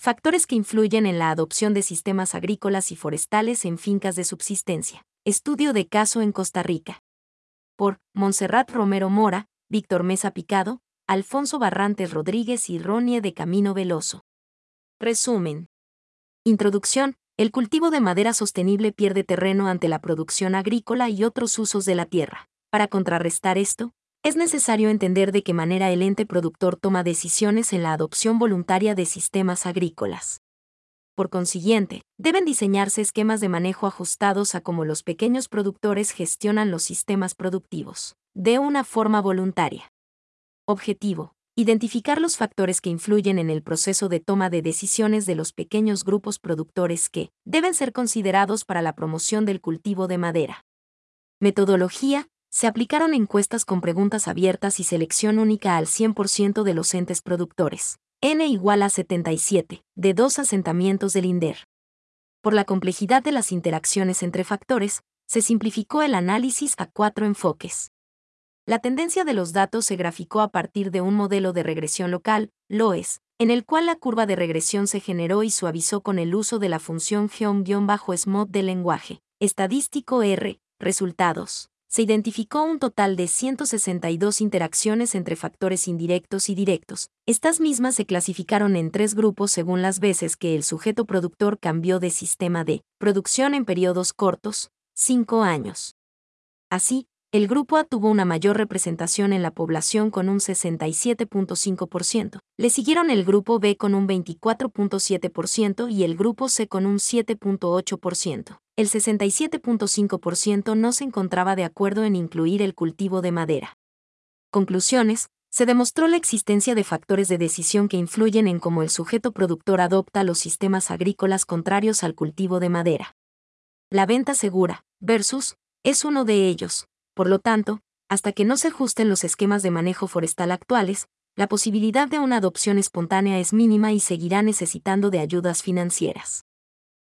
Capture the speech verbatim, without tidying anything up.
Factores que influyen en la adopción de sistemas agrícolas y forestales en fincas de subsistencia. Estudio de caso en Costa Rica. Por Montserrat Romero Mora, Víctor Mesa Picado, Alfonso Barrantes Rodríguez y Ronie de Camino Veloso. Resumen. Introducción. El cultivo de madera sostenible pierde terreno ante la producción agrícola y otros usos de la tierra. Para contrarrestar esto, es necesario entender de qué manera el ente productor toma decisiones en la adopción voluntaria de sistemas agrícolas. Por consiguiente, deben diseñarse esquemas de manejo ajustados a cómo los pequeños productores gestionan los sistemas productivos, de una forma voluntaria. Objetivo: identificar los factores que influyen en el proceso de toma de decisiones de los pequeños grupos productores que deben ser considerados para la promoción del cultivo de madera. Metodología: se aplicaron encuestas con preguntas abiertas y selección única al cien por ciento de los entes productores, N igual a setenta y siete, de dos asentamientos del INDER. Por la complejidad de las interacciones entre factores, se simplificó el análisis a cuatro enfoques. La tendencia de los datos se graficó a partir de un modelo de regresión local, L O E S, en el cual la curva de regresión se generó y suavizó con el uso de la función geom-smooth del lenguaje estadístico R. Resultados. Se identificó un total de ciento sesenta y dos interacciones entre factores indirectos y directos. Estas mismas se clasificaron en tres grupos según las veces que el sujeto productor cambió de sistema de producción en periodos cortos, cinco años. Así, el grupo A tuvo una mayor representación en la población con un sesenta y siete punto cinco por ciento, le siguieron el grupo B con un veinticuatro punto siete por ciento y el grupo C con un siete punto ocho por ciento. El sesenta y siete punto cinco por ciento no se encontraba de acuerdo en incluir el cultivo de madera. Conclusiones: se demostró la existencia de factores de decisión que influyen en cómo el sujeto productor adopta los sistemas agrícolas contrarios al cultivo de madera. La venta segura, versus, es uno de ellos. Por lo tanto, hasta que no se ajusten los esquemas de manejo forestal actuales, la posibilidad de una adopción espontánea es mínima y seguirá necesitando de ayudas financieras.